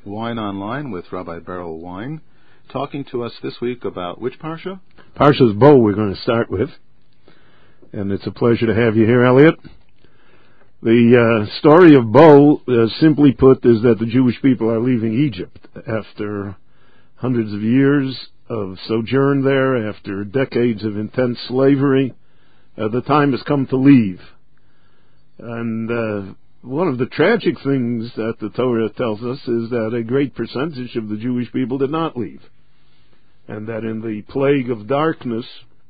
Wine Online with Rabbi Beryl Wine, talking to us this week about which parsha? Parsha's Bo we're going to start with, and it's a pleasure to have you here, Elliot. The story of Bo, simply put, is that the Jewish people are leaving Egypt after hundreds of years of sojourn there, after decades of intense slavery. The time has come to leave. And one of the tragic things that the Torah tells us is that a great percentage of the Jewish people did not leave. And that in the plague of darkness,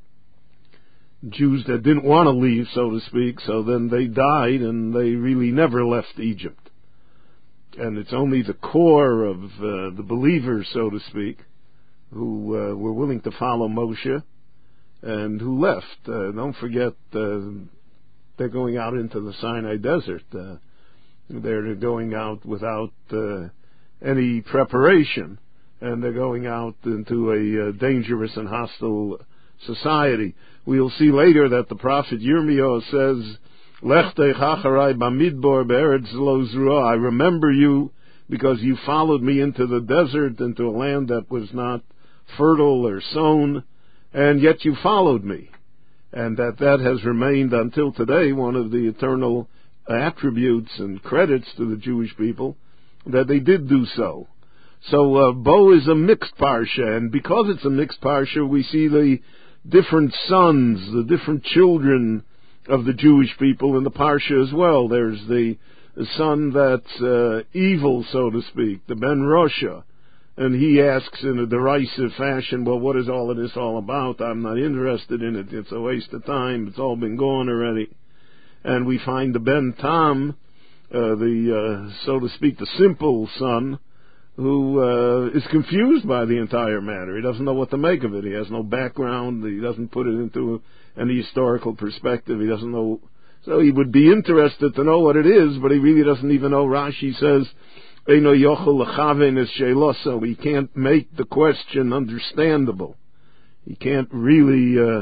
Jews that didn't want to leave, so to speak, so then they died and they really never left Egypt. And it's only the core of the believers, so to speak, who were willing to follow Moshe and who left. Don't forget, they're going out into the Sinai desert. They're going out without any preparation, and they're going out into a dangerous and hostile society. We'll see later that the prophet Yirmiyahu says, Lech teich acharai bamidbar be'eretz lo zruah. I remember you because you followed me into the desert, into a land that was not fertile or sown, and yet you followed me. And that has remained until today one of the eternal attributes and credits to the Jewish people, that they did do so. So Bo is a mixed parsha, and because it's a mixed parsha, we see the different sons, the different children of the Jewish people in the parsha as well. There's the son that's evil, so to speak, the Ben Rosha, and he asks in a derisive fashion, well, what is all of this all about? I'm not interested in it. It's a waste of time. It's all been gone already. And we find the Ben Tam, so to speak, the simple son, who is confused by the entire matter. He doesn't know what to make of it. He has no background. He doesn't put it into any historical perspective. He doesn't know. So he would be interested to know what it is, but he really doesn't even know. Rashi says, Eino yochel lechaven es sheloso. He can't make the question understandable. He can't really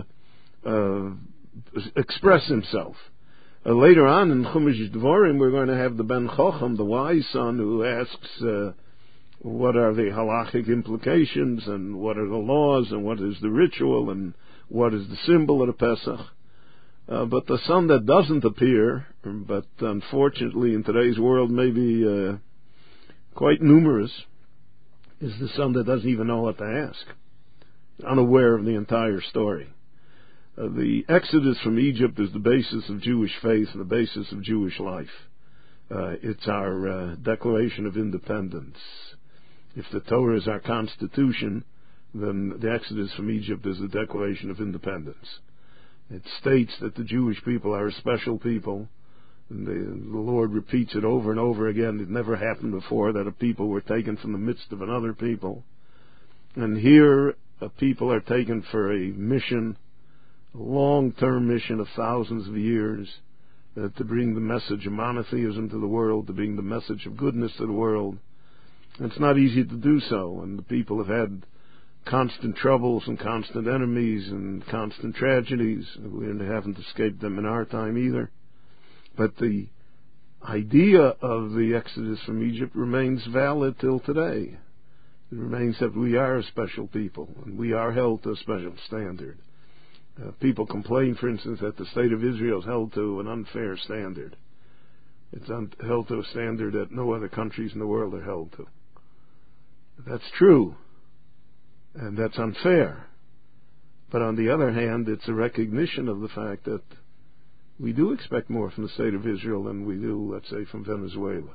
express himself. Later on in Chumash Dvorim, we're going to have the Ben Chocham, the wise son, who asks, what are the halachic implications, and what are the laws, and what is the ritual, and what is the symbol of the Pesach. But the son that doesn't appear, but unfortunately in today's world may be quite numerous, is the son that doesn't even know what to ask, unaware of the entire story. The Exodus from Egypt is the basis of Jewish faith and the basis of Jewish life. It's our Declaration of Independence. If the Torah is our constitution, then the Exodus from Egypt is the Declaration of Independence. It states that the Jewish people are a special people. And the Lord repeats it over and over again. It never happened before that a people were taken from the midst of another people. And here, people are taken for a mission, a long-term mission of thousands of years, to bring the message of monotheism to the world, to bring the message of goodness to the world. And it's not easy to do so, and the people have had constant troubles and constant enemies and constant tragedies. We haven't escaped them in our time either. But the idea of the Exodus from Egypt remains valid till today. It remains that we are a special people, and we are held to a special standard. People complain, for instance, that the state of Israel is held to an unfair standard. It's held to a standard that no other countries in the world are held to. That's true, and that's unfair. But on the other hand, it's a recognition of the fact that we do expect more from the state of Israel than we do, let's say, from Venezuela.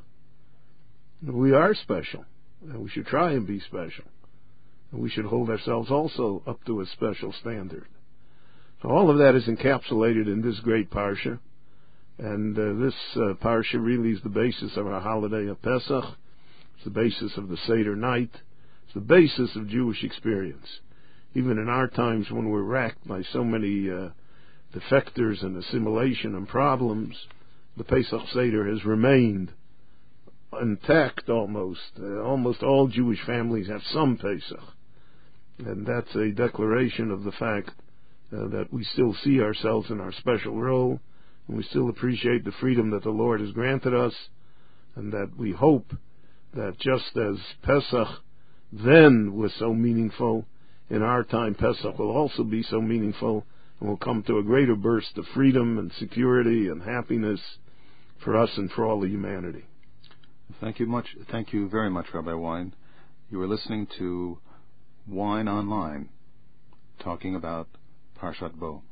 We are special, and we should try and be special. And we should hold ourselves also up to a special standard. So all of that is encapsulated in this great parsha, and this parsha really is the basis of our holiday of Pesach. It's the basis of the Seder night. It's the basis of Jewish experience. Even in our times when we're racked by so many defectors and assimilation and problems, the Pesach Seder has remained intact almost. Almost all Jewish families have some Pesach. And that's a declaration of the fact that we still see ourselves in our special role, and we still appreciate the freedom that the Lord has granted us, and that we hope that just as Pesach then was so meaningful, in our time Pesach will also be so meaningful, and will come to a greater burst of freedom and security and happiness for us and for all of humanity. Thank you very much, Rabbi Wein. You are listening to Wine Online, talking about Parshat Bo.